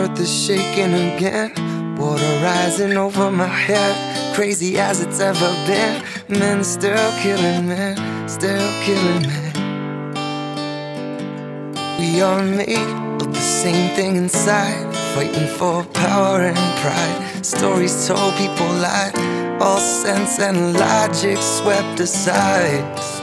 earth is shaking again. Water rising over my head, crazy as it's ever been. Men still killing men, still killing men. We are made of the same thing inside, fighting for power and pride. Stories told, people lied, all sense and logic swept aside.